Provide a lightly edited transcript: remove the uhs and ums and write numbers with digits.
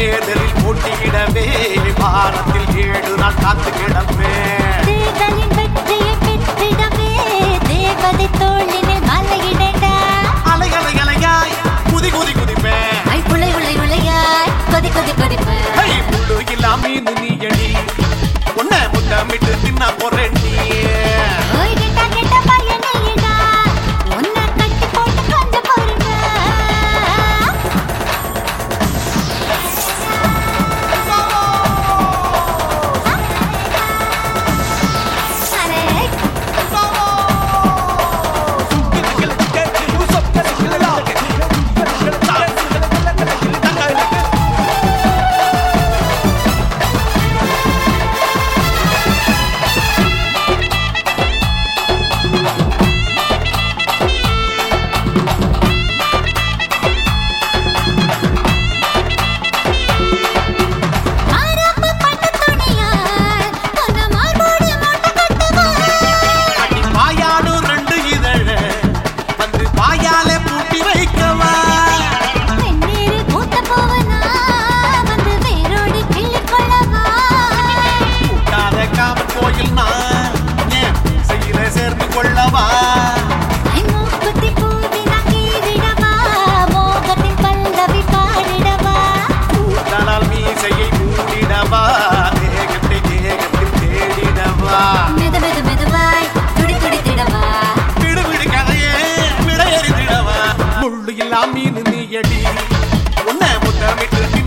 தேர்தலில் போட்டியிடவே வாரத்தில் 7 நாள் காத்து கிடப்பே தேர்தலின் வெற்றியை பெற்றிடவே தேவதை தோளினில் மலையிடடா அலை அலை அலையாய் குதி குதி குதிப்பே ஐ புளை உளை உளையாய் கொதி கொதி கொதிப்பே முள்ளு இல்லா மீன் நீயடி உன்னை முத்தமிட்டு தின்ன போறேன் நீ ஓய் கெட்ட கெட்ட பையனேடா உன்னை கட்டி போட்டு கொஞ்ச போறேன் மீன் நீயடி உன்னை முத்தமிட்டு